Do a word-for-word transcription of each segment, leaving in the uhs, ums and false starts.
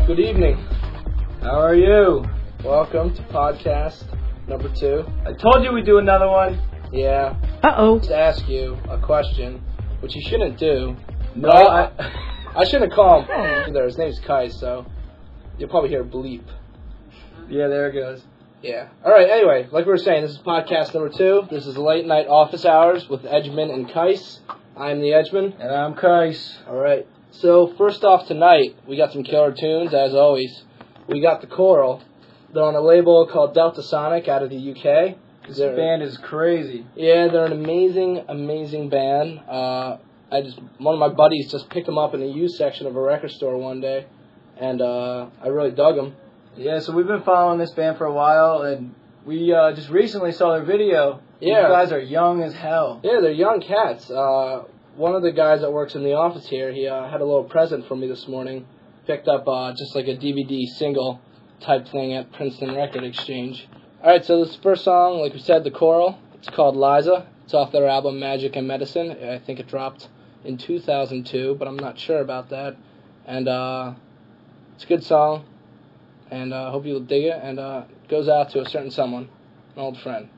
Good evening. How are you? Welcome to podcast number two. I told you we'd do another one. Yeah. Uh-oh. Just ask you a question, which you shouldn't do. No, I... I shouldn't call him either. His name's Kai, so you'll probably hear a bleep. Yeah, there it goes. Yeah. All right, anyway, like we were saying, this is podcast number two. This is Late Night Office Hours with Edgman and Kais. I'm the Edgman. And I'm Kais. All right. So, first off tonight, we got some killer tunes, as always. We got The Coral. They're on a label called Delta Sonic out of the U K. This they're, band is crazy. Yeah, they're an amazing, amazing band. Uh, I just one of my buddies just picked them up in the used section of a record store one day, and uh, I really dug them. Yeah, so we've been following this band for a while, and we uh, just recently saw their video. Yeah. You guys are young as hell. Yeah, they're young cats. Uh, one of the guys that works in the office here, he uh, had a little present for me this morning. Picked up uh, just like a D V D single type thing at Princeton Record Exchange. All right, so this first song, like we said, The Coral. It's called Liza. It's off their album Magic and Medicine. I think it dropped in two thousand two, but I'm not sure about that. And uh, it's a good song, and I uh, hope you'll dig it. And uh, it goes out to a certain someone, an old friend.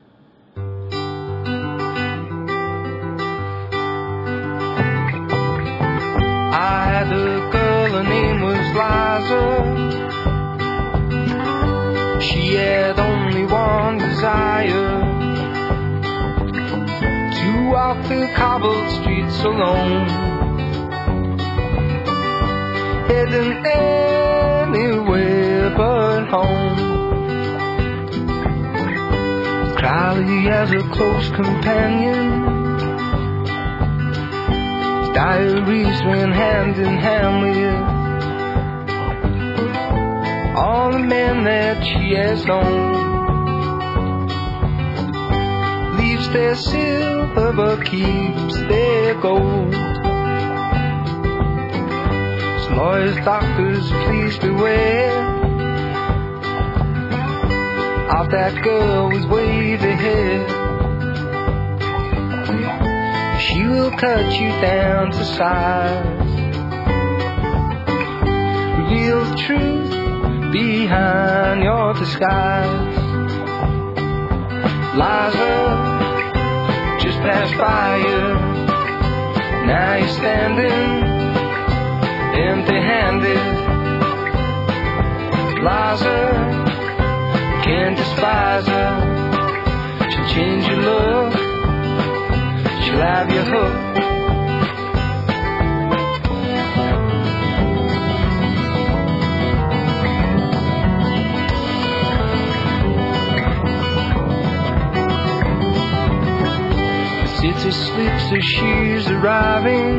I had a girl, her name was Liza. She had only one desire, to walk the cobbled streets alone, heading anywhere but home. Crowley as a close companion, diaries ran hand in hand with all the men that she has known. Leaves their silver but keeps their gold. So lawyers, doctors, please beware of that girl with wavy hair. She will cut you down to size, reveal the truth behind your disguise. Liza just passed by you, now you're standing empty-handed. Liza, can't despise her, she'll change your look, she'll have you hooked. The city sleeps as she's arriving,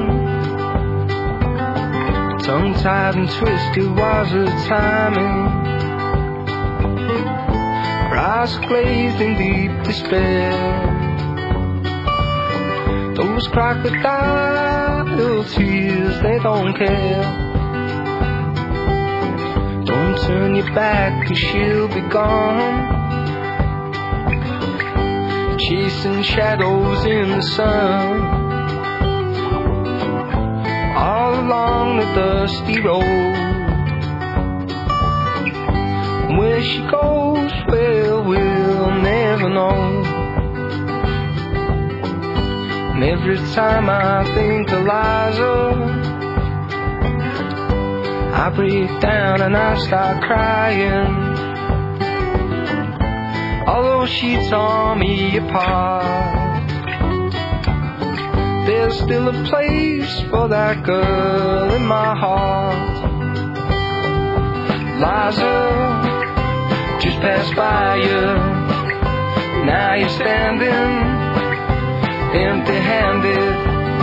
tongue-tied and twisted was her timing. Her eyes glazed in deep despair, those crocodile tears, they don't care. Don't turn your back, cause she'll be gone, chasing shadows in the sun, all along the dusty road. Where she goes, well, we'll never know. And every time I think of Liza, I break down and I start crying. Although she tore me apart, there's still a place for that girl in my heart. Liza just passed by you, now you're standing empty-handed.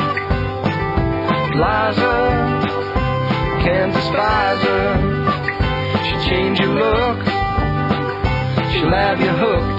Liza, can't despise her, she'll change your look, she'll have you hooked.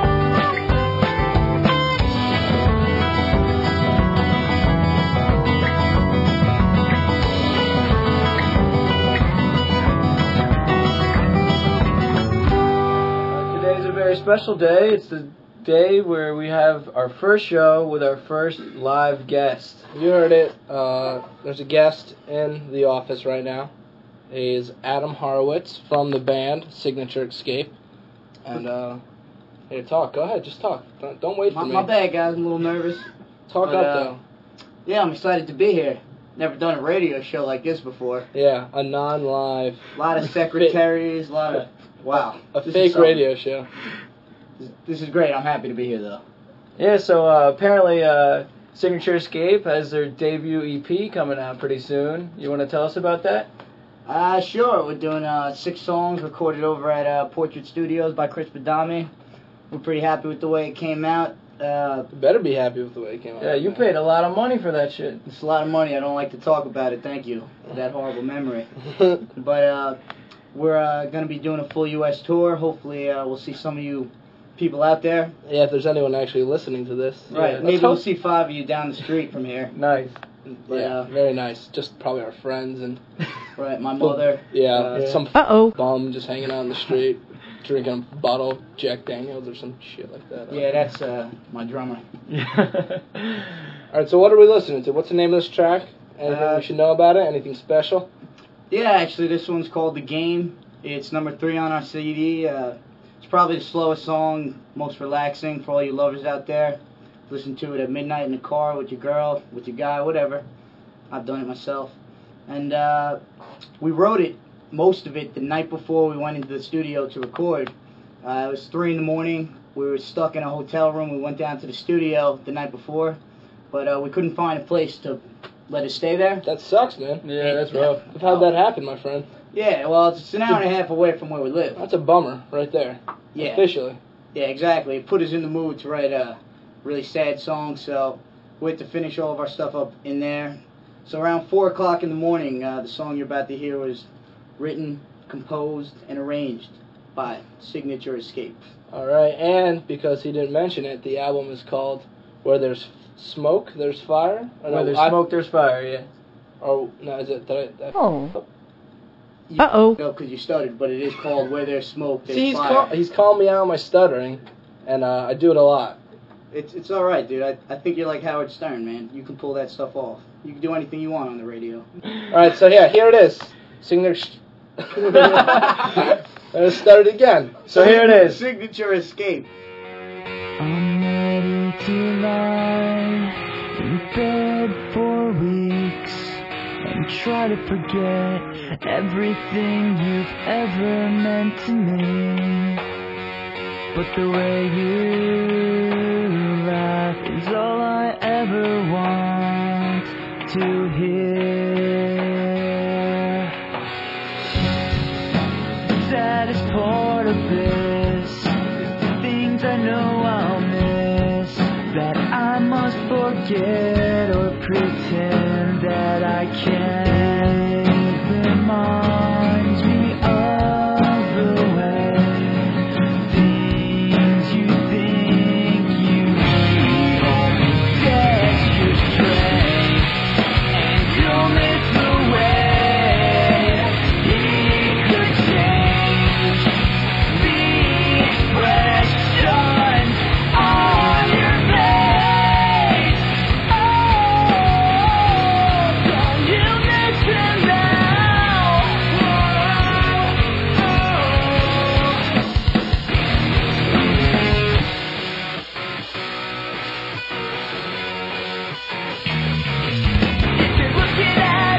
Today's a very special day. It's the day where we have our first show with our first live guest. You heard it. Uh, there's a guest in the office right now. is Adam Horowitz from the band Signature Escape. And, uh, here, talk. Go ahead, just talk. Don't, don't wait My, for me. my bad, guys. I'm a little nervous. Talk But, up, uh, though. Yeah, I'm excited to be here. Never done a radio show like this before. Yeah, a non-live. A lot of secretaries, a lot of... Wow. A This is fake something. radio show. This, this is great. I'm happy to be here, though. Yeah, so uh, apparently uh, Signature Escape has their debut E P coming out pretty soon. You want to tell us about that? Uh, sure. We're doing uh, six songs recorded over at uh, Portrait Studios by Chris Badami. We're pretty happy with the way it came out. Uh, You better be happy with the way it came out. Yeah, you paid a lot of money for that shit. it's a lot of money. I don't like to talk about it. Thank you for that horrible memory. But uh, we're uh, going to be doing a full U S tour. Hopefully uh, we'll see some of you people out there. Yeah, if there's anyone actually listening to this. Right. Yeah, Maybe let's we'll hope- see five of you down the street from here. Nice. But, yeah, uh, very nice. Just probably our friends and Right. My mother. yeah, Uh, some Uh-oh. bum just hanging out in the street, drinking a bottle of Jack Daniels or some shit like that. Yeah, that's uh, my drummer. All right, so what are we listening to? What's the name of this track? Anything Uh, we should know about it? Anything special? Yeah, actually, this one's called The Game. It's number three on our C D. Uh, it's probably the slowest song, most relaxing for all you lovers out there. Listen to it at midnight in the car with your girl, with your guy, whatever. I've done it myself. And uh, we wrote it, most of it, the night before we went into the studio to record. Uh, it was three in the morning. We were stuck in a hotel room. We went down to the studio the night before, but uh, we couldn't find a place to let us stay there. That sucks, man. Yeah, that's rough. I've had that happen, my friend. Yeah, well, it's an hour and a half away from where we live. That's a bummer right there. Yeah. Officially. Yeah, exactly. It put us in the mood to write a really sad song, so we had to finish all of our stuff up in there. So around four o'clock in the morning, uh, the song you're about to hear was written, composed, and arranged by Signature Escape. All right, and because he didn't mention it, the album is called Where There's Smoke, There's Fire? Or Where no, there's I- smoke, there's fire, yeah. Or, no, is it? Did I, I, Oh. You- Uh-oh. No, because you stuttered, but it is called Where There's Smoke, There's See, he's, Fire. call, he's calling me out on my stuttering, and uh, I do it a lot. It's it's all right, dude. I, I think you're like Howard Stern, man. You can pull that stuff off. You can do anything you want on the radio. All right, so yeah, here it is. Signature. I started again. So here it is. Signature Escape. I'm ready to lie in bed for weeks and try to forget everything you've ever meant to me. But the way you laugh is all I ever want to hear. The saddest part of this is the things I know I'll miss, that I must forget or pretend that I can. It reminds me of the way things you think you need only test your strength, and you'll miss the way it could change the expression on your face. Oh, don't you listen now? If you're looking at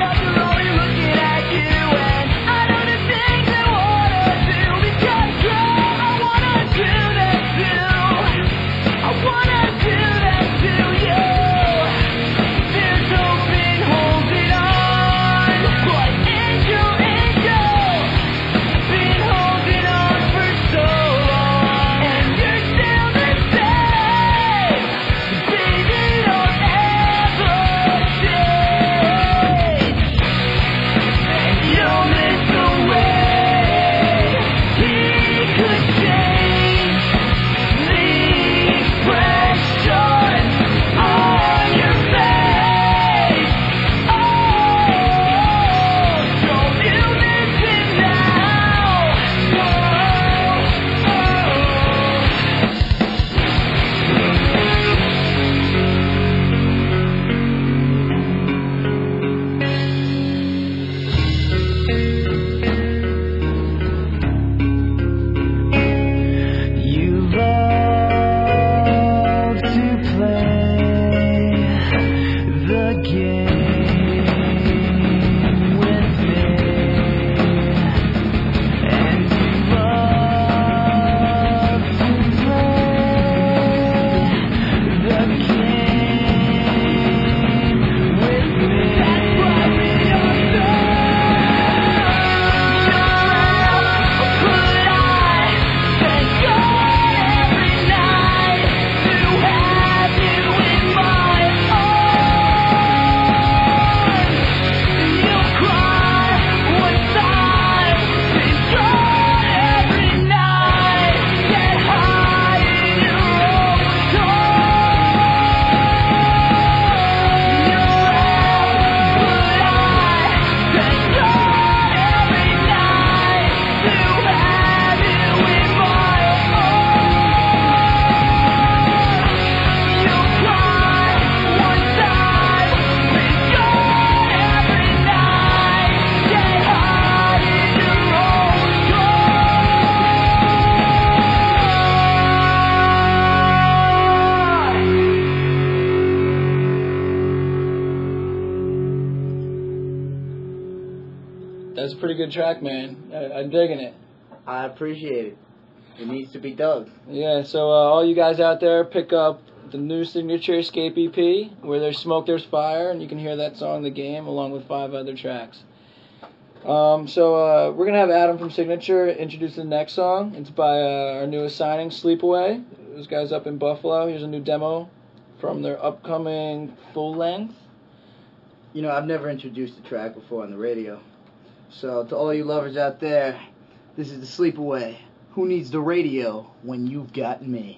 That's a pretty good track, man. I, I'm digging it. I appreciate it. It needs to be dug. Yeah, so uh, all you guys out there, pick up the new Signature Escape E P, Where There's Smoke, There's Fire, and you can hear that song, The Game, along with five other tracks. Um, so uh, we're going to have Adam from Signature introduce the next song. It's by uh, our newest signing, Sleepaway. Those guys up in Buffalo. Here's a new demo from their upcoming full length. You know, I've never introduced a track before on the radio. So to all you lovers out there, this is the Sleepaway. Who needs the radio when you've got me?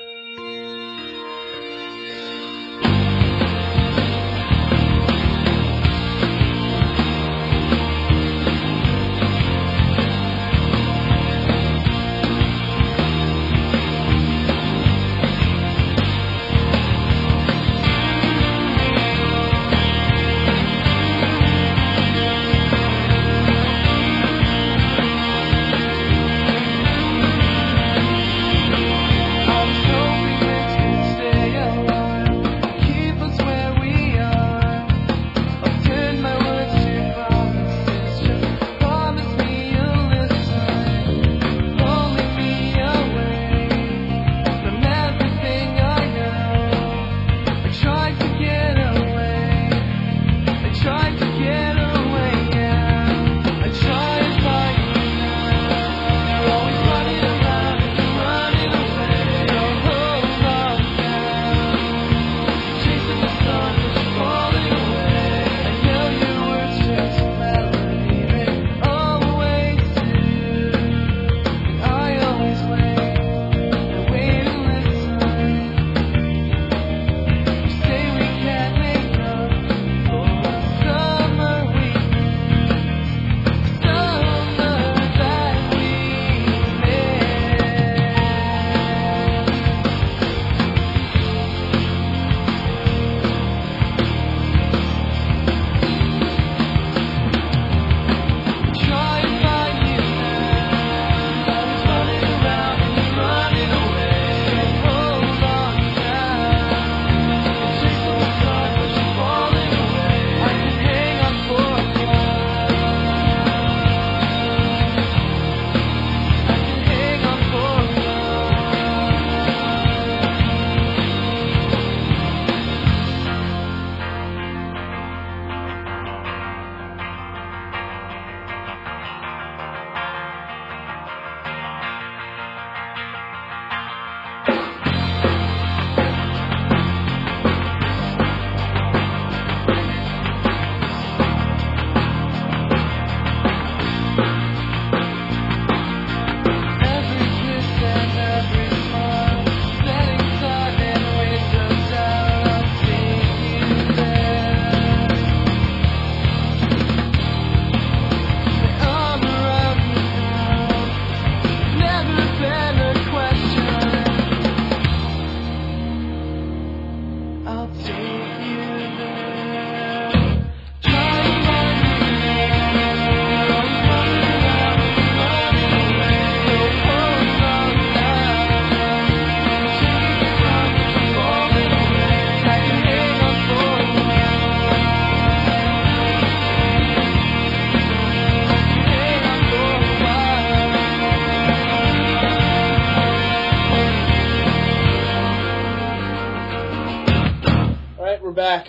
We're back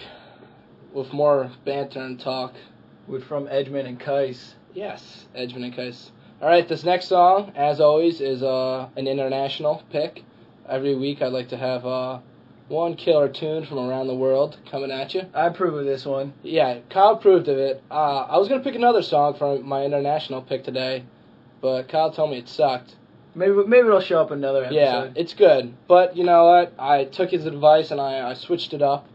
with more banter and talk. With from Edgman and Kais. Yes, Edgman and Kais. All right, this next song, as always, is uh, an international pick. Every week I'd like to have uh, one killer tune from around the world coming at you. I approve of this one. Yeah, Kyle approved of it. Uh, I was going to pick another song from my international pick today, but Kyle told me it sucked. Maybe maybe it'll show up another episode. Yeah, it's good. But you know what? I took his advice and I, I switched it up.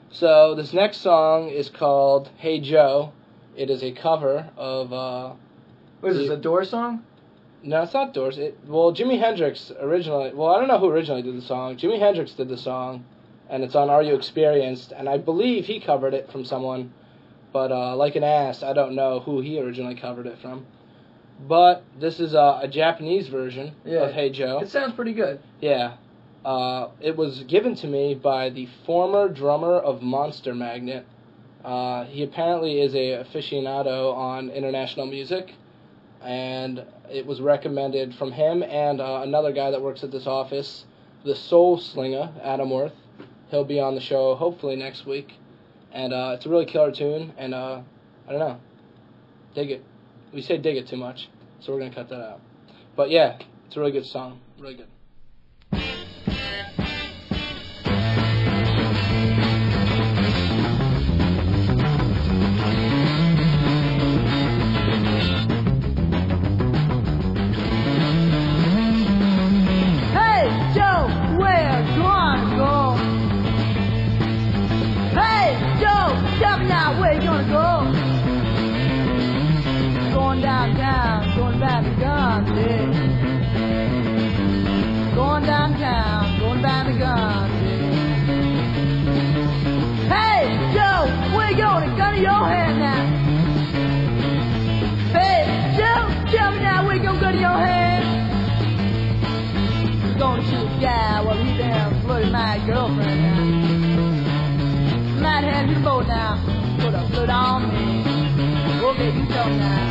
So this next song is called Hey Joe. It is a cover of... Uh, what is this, a Doors song? No, it's not Doors. It, well, Jimi Hendrix originally... Well, I don't know who originally did the song. Jimi Hendrix did the song, and it's on Are You Experienced? And I believe he covered it from someone. But uh, like an ass, I don't know who he originally covered it from. But this is uh, a Japanese version yeah. of Hey Joe. It sounds pretty good. Yeah. Uh, it was given to me by the former drummer of Monster Magnet, Uh, he apparently is a aficionado on international music, and it was recommended from him and uh, another guy that works at this office, the Soul Slinger, Adam Worth. He'll be on the show hopefully next week, and uh, it's a really killer tune, and uh, I don't know, dig it. We say dig it too much, so we're going to cut that out. But yeah, it's a really good song, really good. Where you gonna go? Going downtown, going back to guns, yeah. Going downtown, going back to guns, yeah. Hey, Joe, where you going? A gun in your hand now. Hey, Joe, tell me now, where you gonna gun in your hand? You're gonna shoot a guy while he's down flirting my girlfriend now. Might have you both now. Put a foot on me. Okay, you come now.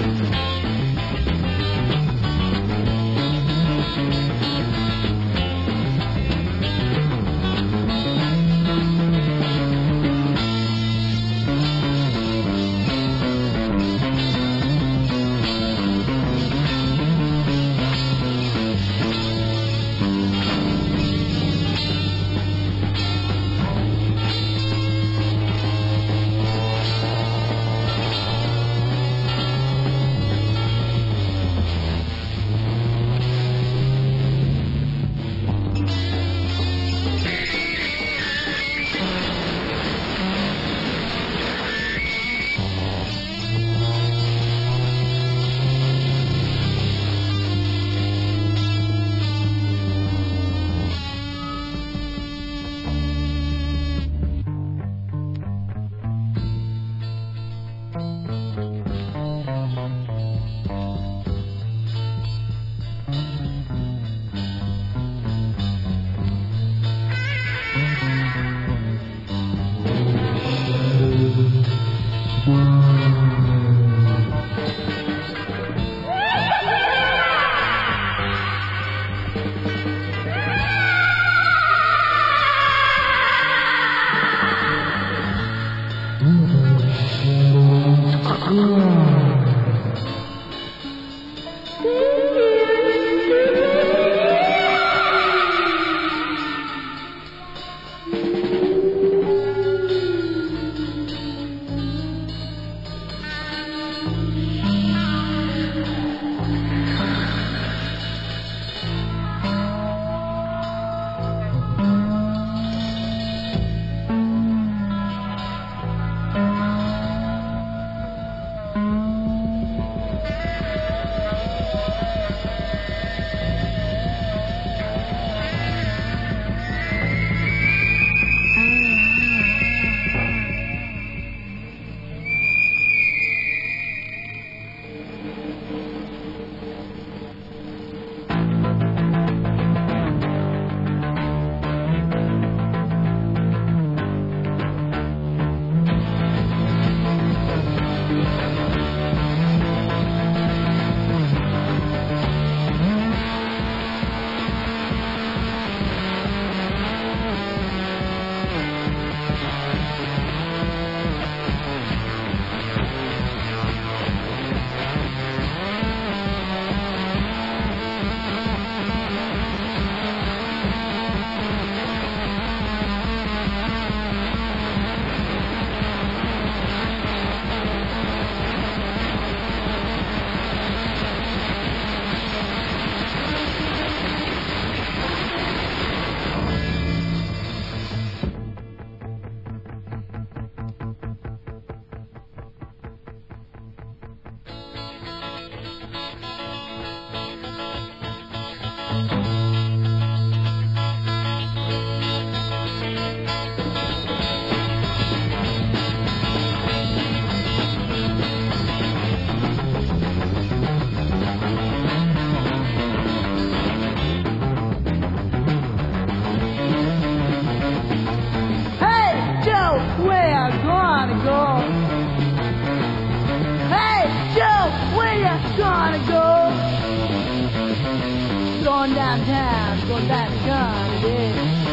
downtown, going down the gun, yeah.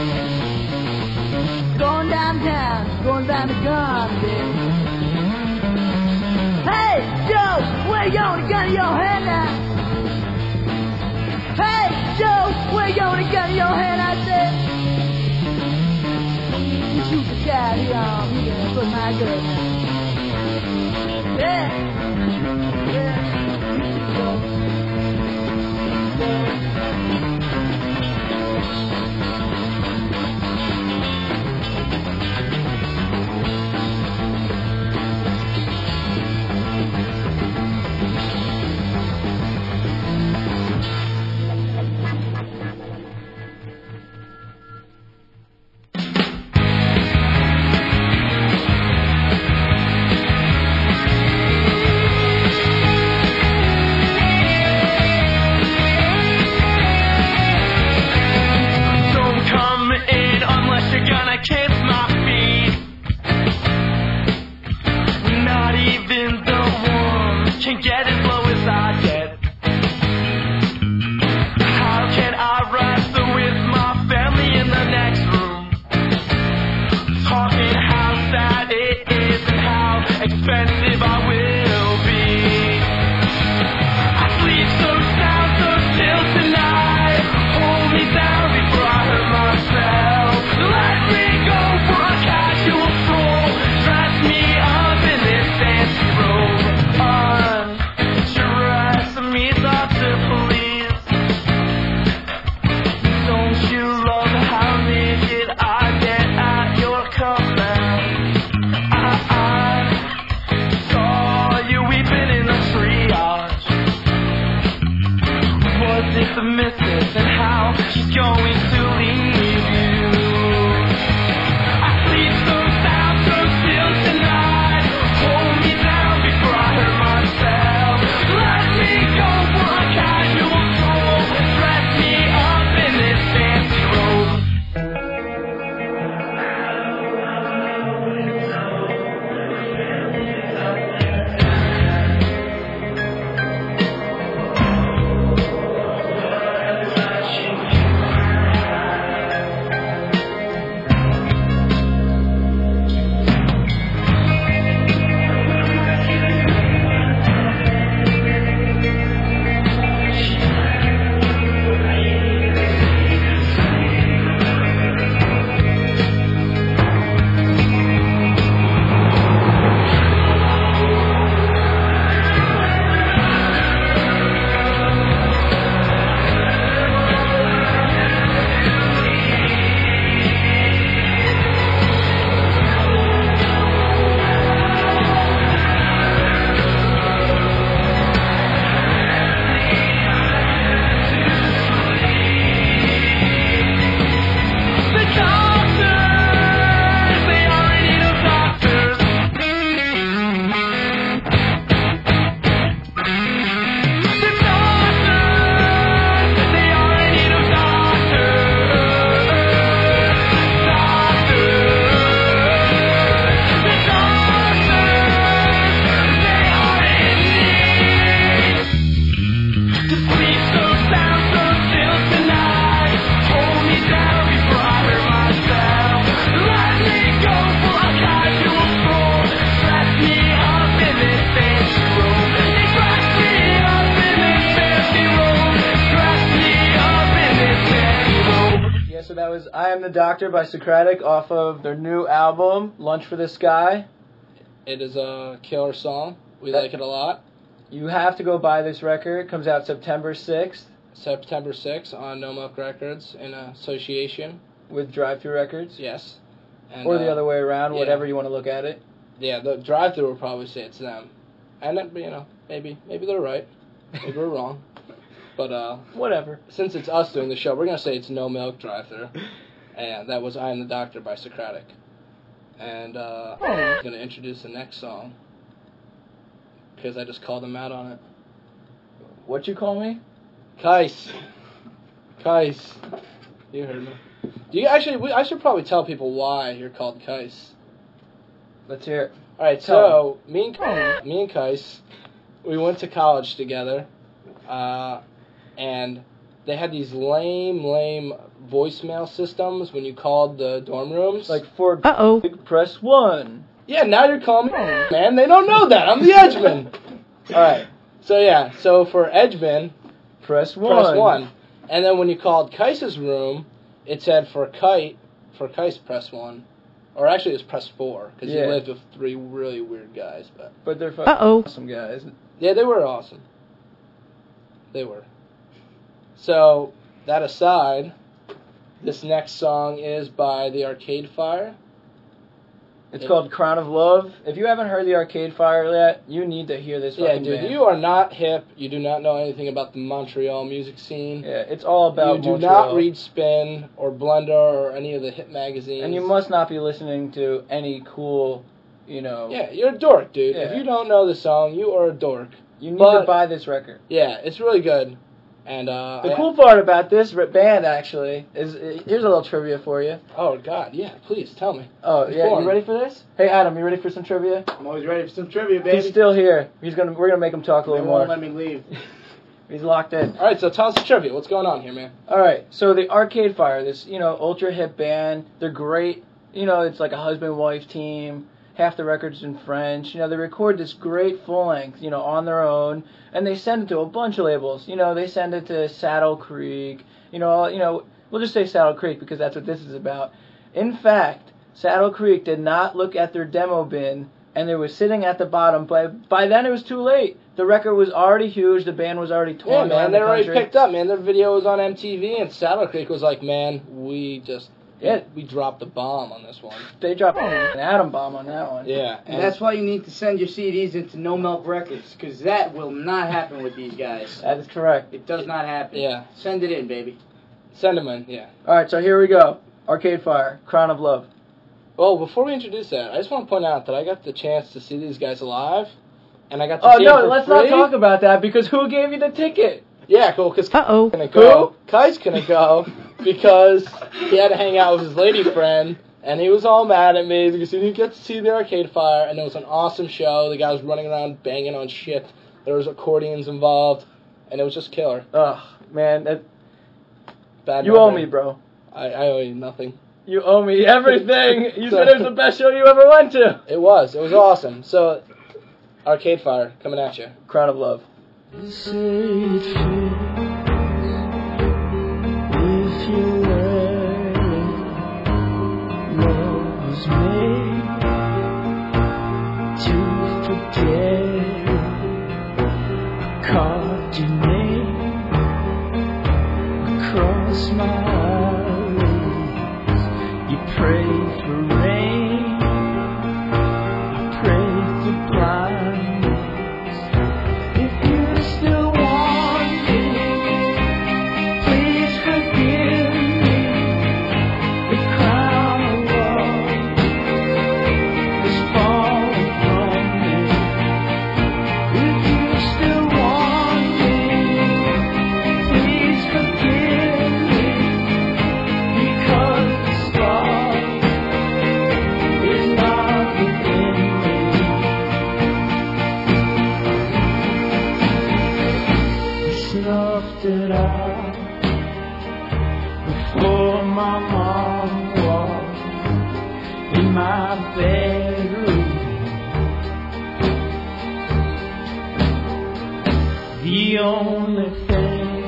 Going downtown, going down the gun, yeah. Hey, Joe, where you going? Gun in your hand now. Hey, Joe, where you going? Gun in your hand, I said. You shoot the cat, he, um, he gonna put my gun now. Yeah. Yeah. That was I Am the Doctor by Socratic off of their new album, Lunch for the Sky. It is a killer song. We That- like it a lot. You have to go buy this record. It comes out September sixth September sixth on No Milk Records in association. with Drive Thru Records. Yes. And, Or the uh, other way around, yeah. whatever you want to look at it. Yeah, the drive-thru will probably say it's them. And, then, you know, maybe maybe they're right. Maybe we're wrong. But uh, Whatever. since it's us doing the show, we're going to say it's No Milk Drive-Thru. And that was I Am the Doctor by Socratic. And uh, I'm going to introduce the next song. Because I just called them out on it. What you call me? Kais. Kais. You heard me. Do you actually? We, I should probably tell people why you're called Kais. Let's hear it. All right, so me and me and Kais, we went to college together, uh, and they had these lame, lame voicemail systems when you called the dorm rooms. Like for Uh-oh. press one. Yeah, now you're calling me, man. They don't know that. I'm the Edgeman. All right. So, yeah. So, for Edgeman, Press one. press one. And then when you called Kais's room, it said for Kite, for Kais, press one. Or actually, it was press four, because Yeah. he lived with three really weird guys. But But they're fucking Uh-oh. awesome guys. yeah, they were awesome. They were. So, that aside, this next song is by the Arcade Fire. It's Yeah. called Crown of Love. If you haven't heard the Arcade Fire yet, you need to hear this Yeah, fucking dude, band. you are not hip. You do not know anything about the Montreal music scene. Yeah, it's all about You do Montreal. not read Spin or Blender or any of the hit magazines. And you must not be listening to any cool, you know... Yeah, you're a dork, dude. Yeah. If you don't know the song, you are a dork. You need But- to buy this record. Yeah, it's really good. And, uh... The I- cool part about this r- band, actually, is... uh, here's a little trivia for you. Oh, God, yeah, please, tell me. Oh, yeah, Inform. you ready for this? Hey, Adam, you ready for some trivia? I'm always ready for some trivia, baby. He's still here. He's gonna. We're gonna make him talk a They little won't more. let me leave. He's locked in. All right, so tell us the trivia. What's going on here, man? All right, so the Arcade Fire, this you know ultra hip band, they're great. You know, it's like a husband wife team. Half the records in French. You know, they record this great full length, you know, on their own, and they send it to a bunch of labels. You know, they send it to Saddle Creek. You know, all- you know, we'll just say Saddle Creek because that's what this is about. In fact, Saddle Creek did not look at their demo bin, and it was sitting at the bottom. But by then, it was too late. The record was already huge. The band was already Yeah, torn man, around they the already country. picked up, man. Their video was on M T V, and Saddle Creek was like, man, we just... Yeah. We dropped the bomb on this one. They dropped an atom bomb on that one. Yeah. And that's why you need to send your C Ds into No Milk Records, because that will not happen with these guys. That is correct. It does not happen. Yeah. Send it in, baby. Send them in, yeah. All right, so here we go. Arcade Fire, Crown of Love. Well, before we introduce that, I just want to point out that I got the chance to see these guys live, and I got to Oh see no, them for let's free. not talk about that because who gave you the ticket? Yeah, cool, because Uh-oh. couldn't go. Kai's couldn't go because he had to hang out with his lady friend, and he was all mad at me because he didn't get to see the Arcade Fire, and it was an awesome show. The guy was running around banging on shit. There was accordions involved, and it was just killer. Ugh, man, that, Bad you owe memory. me, bro. I, I owe you nothing. You owe me everything. You said it was the best show you ever went to. It was. It was awesome. So, Arcade Fire, coming at you. Crown of Love. Say it feels if you learn love was made to forget. Carved your name across my eyes. You pray for rain, you pray for blindness. If you still want me, please forgive me. The crown of love is falling from me. If you still want me, please forgive me. Because the star is not within me. Snuffed it out before my mom walked in my bedroom. The only thing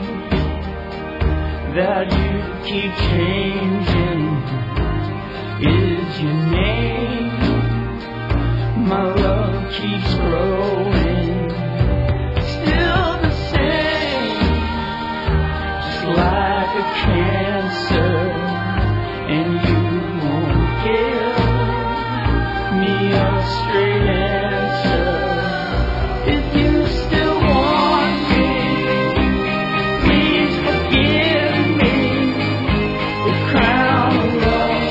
that you keep changing is your name. My love keeps growing, still the same, just like a cancer, and you won't give me a straight answer. If you still want me, please forgive me. The crown of love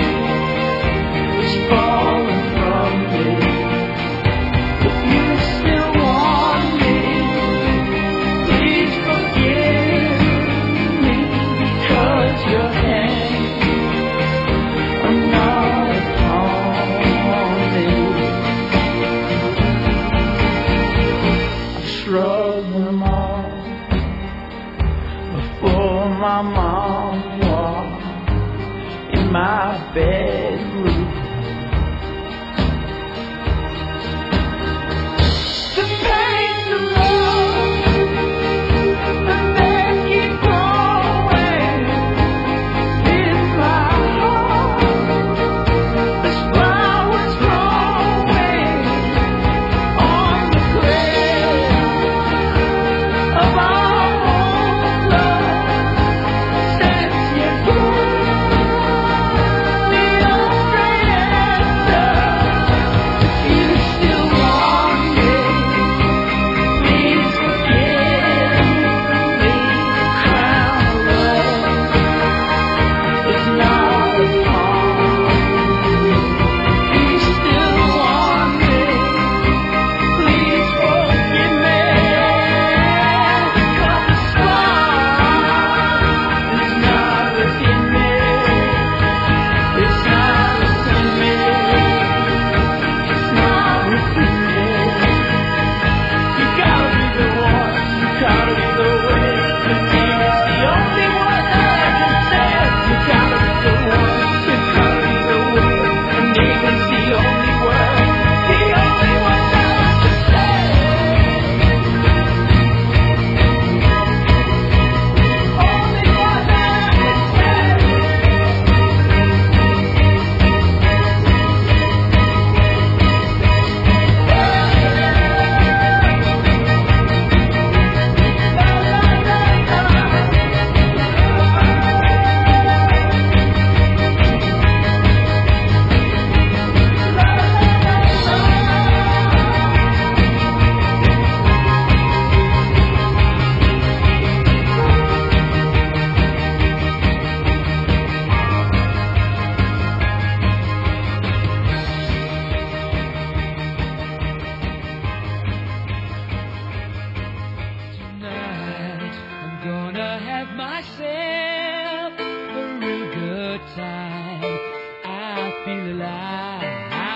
is falling from me. If you still want me, please forgive me. Because your hands are not upon me. I shrug them off before my mom wall in my bedroom. The pain, the love, and they keep growing in my heart. There's flowers growing on the grave of our own love. Since you gave me a straight answer, if you still want me, please forgive me. Crown love is not upon you. If you still want me, please forgive me. 'Cause the scar is not within me. It's not within me. It's not within me. You gotta be the one. You gotta be the way. The name is the only one that I can say. You gotta be the one. You gotta be the way. The name is the only word. The only one that I can say. Only one that I can say. Tonight I'm gonna have myself a real good time. I feel alive,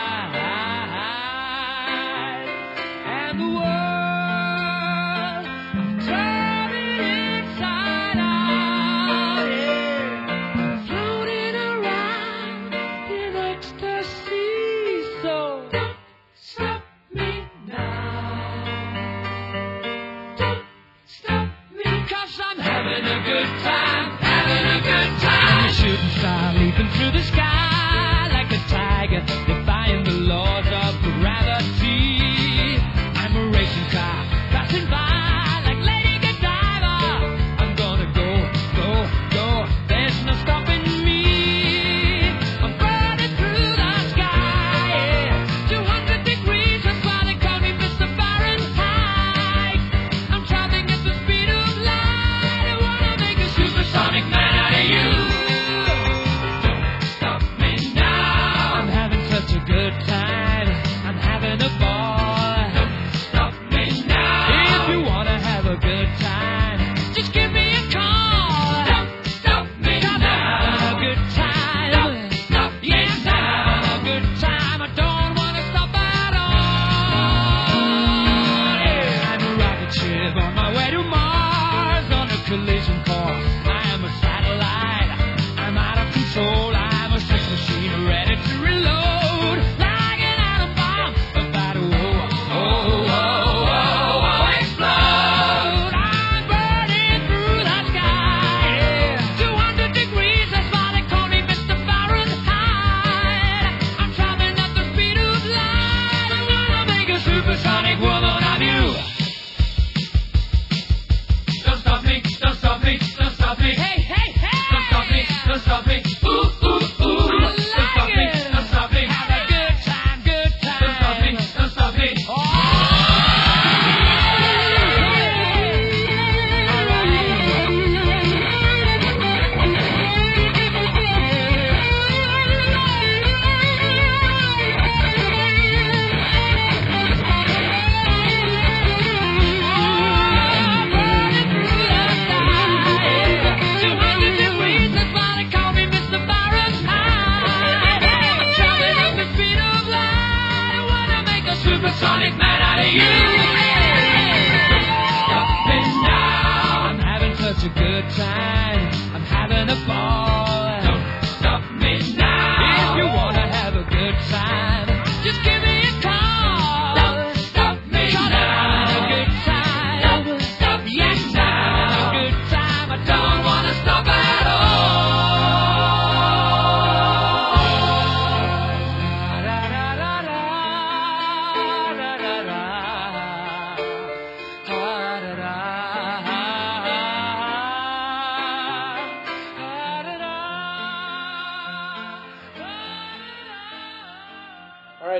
and the world I'm turning inside out. Yeah. I'm floating around in ecstasy. So don't stop me now. Don't stop me, 'cause I'm having a good time, having a good time. I'm a shooting star leaping through the sky like a tiger, defying the laws of gravity. I'm a racing car passing by like Lady Godiva. I'm gonna go, go, go. There's no stopping me. I'm burning through the sky, yeah. two hundred degrees, that's why they call me Mister Fahrenheit. I'm traveling at the speed of light. I wanna make a supersonic man out of you. Don't stop me now. I'm having such a good time. I'm having a ball. Don't stop me now. If you wanna have a good time, just give me a call. Don't stop me now. I'm having a good time. Don't stop me yes, now. I'm having a good time. I don't wanna stop at all. Yeah. I'm a rocket ship on my way to Mars on a collision course. I am a satellite. I'm out of control. I'm a sex machine ready to reload. Like an atom bomb about to oh, oh, oh, oh, oh, explode. I'm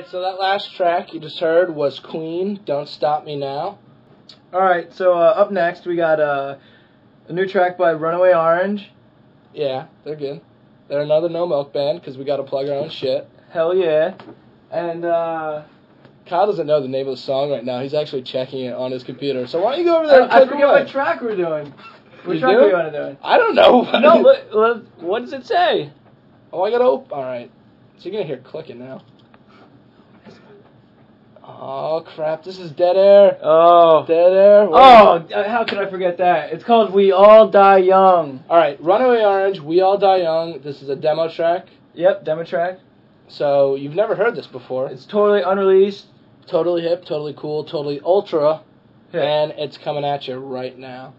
so that last track you just heard was Queen, Don't Stop Me Now. All right, so uh, up next we got uh, a new track by Runaway Orange. Yeah, they're good. They're another No Milk band because we got to plug our own shit. Hell yeah. And uh, Kyle doesn't know the name of the song right now. He's actually checking it on his computer. So why don't you go over there and I, I click forget away? what track we're doing. What You track do? are we want to do? I don't know. No, what, what, what does it say? Oh, I gotta open. All right. So you're gonna hear clicking now. Oh crap! This is Dead Air. Oh. Dead Air. Oh, uh, how could I forget that? It's called We All Die Young. All right. Runaway Orange. We All Die Young. This is a demo track. Yep, demo track. So you've never heard this before. It's totally unreleased. Totally hip. Totally cool. Totally ultra. Yeah. And it's coming at you right now.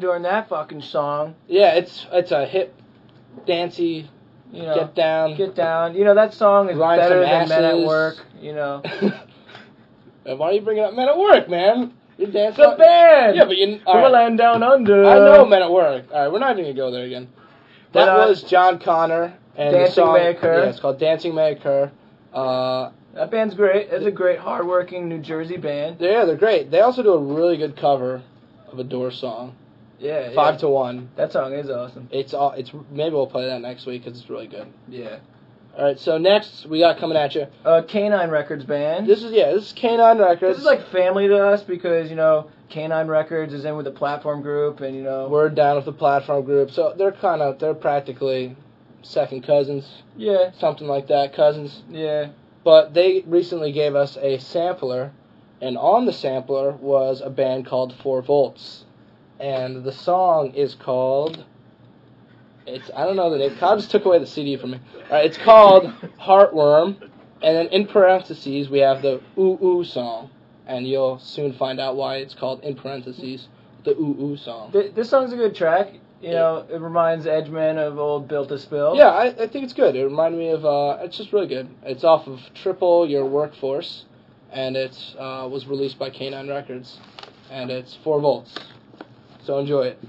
during that fucking song. Yeah, it's it's a hip, dancey, You know, get down. Get down. You know, that song is Grind better some than Men at asses. Work. You know. Why are you bringing up Men at Work, man? You dance The band! Yeah, but you. From All a right. land down under. I know Men at Work. All right, we're not even gonna go there again. But, That uh, was John Connor and the Dancing song. May Occur. Yeah, it's called Dancing May Occur. Uh, That band's great. It's a great, hardworking New Jersey band. yeah, they're great. They also do a really good cover of a Doors song, Yeah, Five yeah. to One. That song is awesome. It's all. It's maybe we'll play that next week because it's really good. Yeah. All right, so next we got coming at you. Uh, Canine Records band. This is yeah, this is Canine Records. This is like family to us because, you know, Canine Records is in with the Platform Group and, you know. We're down with the Platform Group, so they're kind of they're practically second cousins, Yeah, something like that, cousins. yeah. But they recently gave us a sampler, and on the sampler was a band called Four Volts, and the song is called. It's I don't know the name. Kyle just took away the C D from me. All right, it's called Heartworm, and then in parentheses we have the Ooh Ooh song, and you'll soon find out why it's called in parentheses the Ooh Ooh song. Th- this song's a good track. You know, it reminds Edgeman of old Built to Spill. Yeah, I, I think it's good. It reminded me of. Uh, it's just really good. It's off of Triple Your Workforce, and it uh, was released by Canine Records, and it's Four Volts. So enjoy it.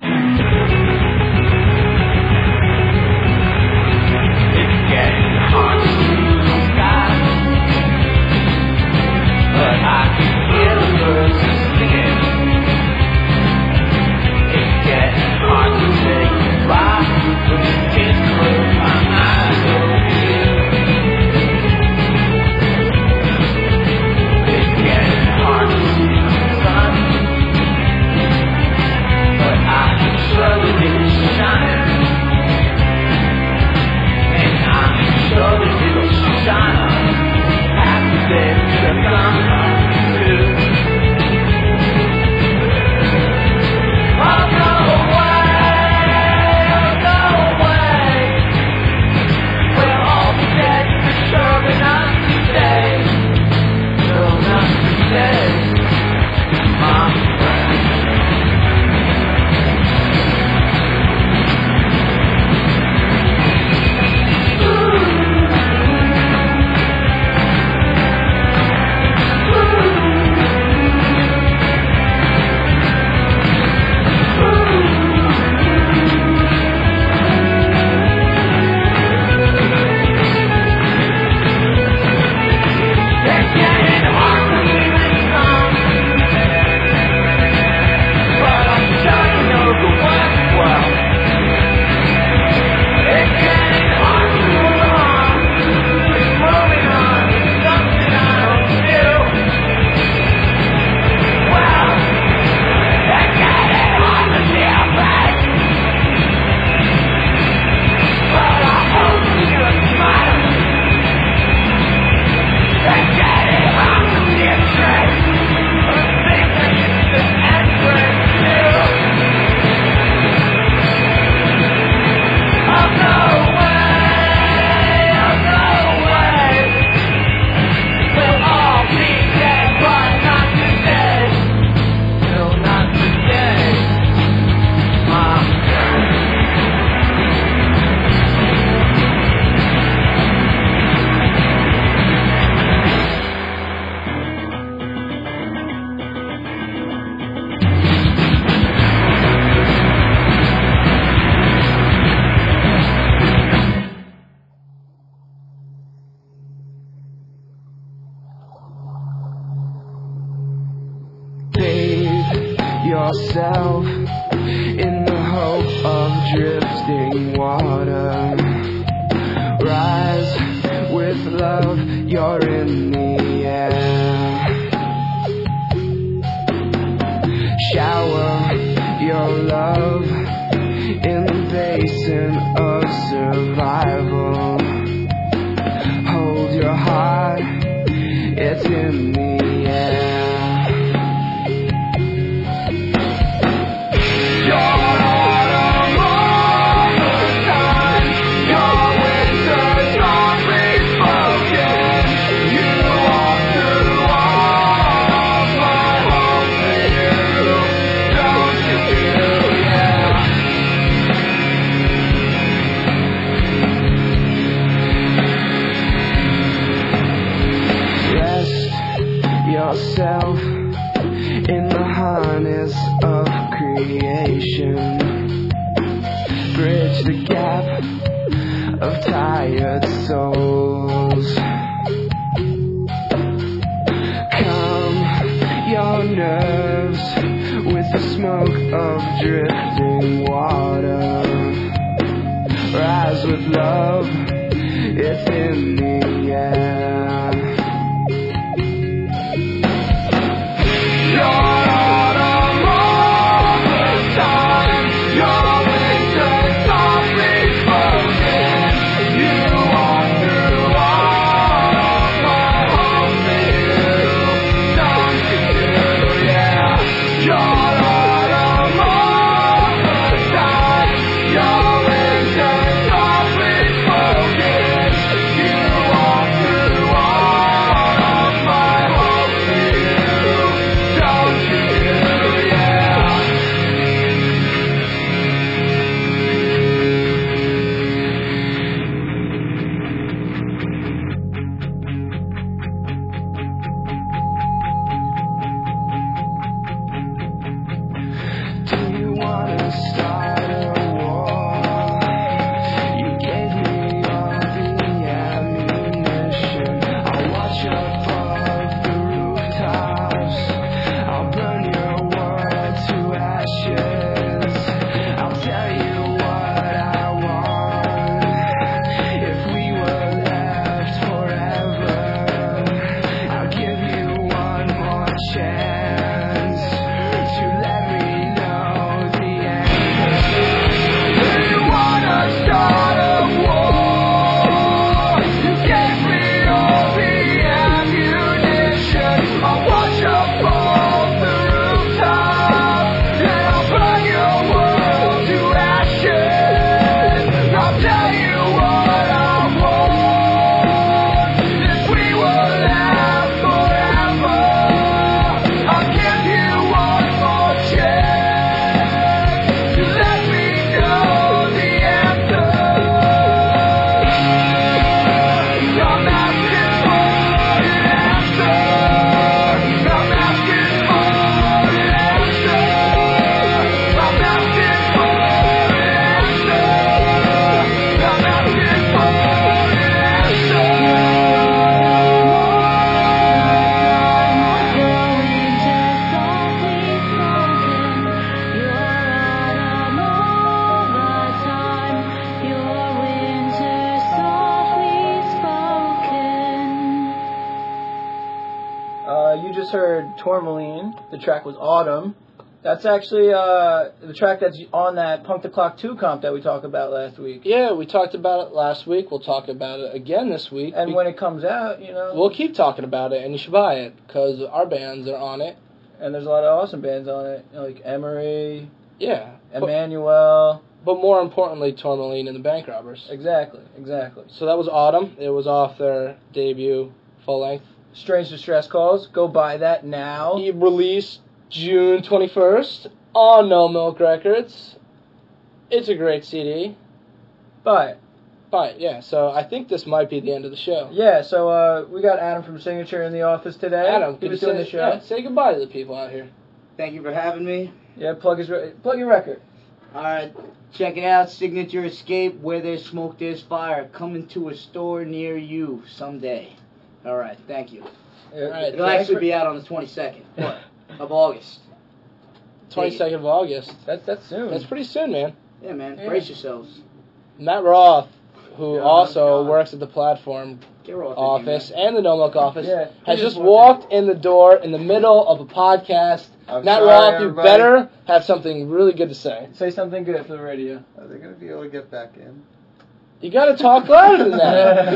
It's getting hard to see the sky, but I can hear the birds singing. It's getting hard to say goodbye, but you can't close my eyes over you. It's getting hard to see the sun, but I can show that it's shining. So that it'll shine on happy days are gone too. I'll go away, I'll go away. We'll all be dead for sure, but not today. No, not today, my friend. Yourself in the hope of drifting water. Rise with love, you're in the air. Shower your love in the basin of survival. Hold your heart, it's in the air. You yourself in the harness of creation. Bridge the gap of tired souls. Calm your nerves with the smoke of drifting water. Rise with love, it's in the air. Heard Tourmaline. The track was Autumn. That's actually uh, the track that's on that Punk the Clock two comp that we talked about last week. Yeah, we talked about it last week. We'll talk about it again this week. And when it comes out, you know... We'll keep talking about it, and you should buy it, because our bands are on it. And there's a lot of awesome bands on it, you know, like Emery, yeah, Emmanuel... But more importantly, Tourmaline and the Bank Robbers. Exactly, exactly. So that was Autumn. It was off their debut full-length. Strange Distress Calls. Go buy that now. He released June twenty-first on No Milk Records. It's a great C D. Buy it. Buy it, yeah. So I think this might be the end of the show. Yeah, so uh, we got Adam from Signature in the office today. Adam, he was say, doing the show. Yeah, say goodbye to the people out here. Thank you for having me. Yeah, plug his re- plug your record. All right, check it out. Signature Escape. Where there's smoke, there's fire. Coming to a store near you someday. All right, thank you. All right, It'll actually be out on the twenty-second of August. twenty-second of August. That's that's soon. That's pretty soon, man. Yeah, man. Yeah. Brace yourselves. Matt Roth, who Yeah, also God. works at the Platform Get Roth in office here, man. and the No Milk office, Yeah, has he just just walked in the door in the middle of a podcast. I'm Matt sorry, Roth, you everybody. better have something really good to say. Say something good for the radio. Are they going to be able to get back in? You gotta talk louder than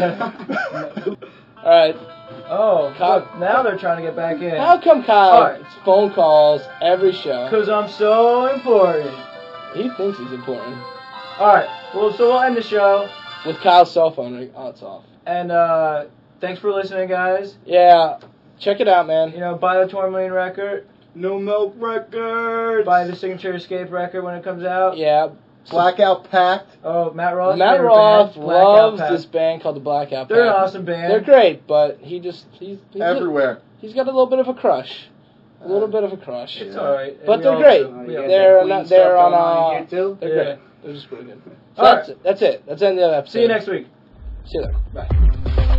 that. All right. Oh, Kyle- look, now they're trying to get back in. How come Kyle All right. gets phone calls every show? Because I'm so important. He thinks he's important. Alright, well, so we'll end the show. With Kyle's cell phone, ring- oh, it's off. And uh, thanks for listening, guys. Yeah, check it out, man. You know, buy the Tourmaline record. No Milk Records. Buy the Signature Escape record when it comes out. Yeah. Blackout Pact. Oh, Matt Roth. Matt favorite Roth band, Blackout loves Pact. this band called the Blackout They're an Pact. awesome band. They're great, but he just he's, he's Everywhere. he's got a little bit of a crush. A little bit of a crush. It's all right. But We they're all- great. Uh, we you all- got They're that Queen not- stuff they're on, going uh, here too. They're Yeah. great. They're just pretty good. So All that's it. That's it. That's the end of the episode. See you next week. See you then. Bye.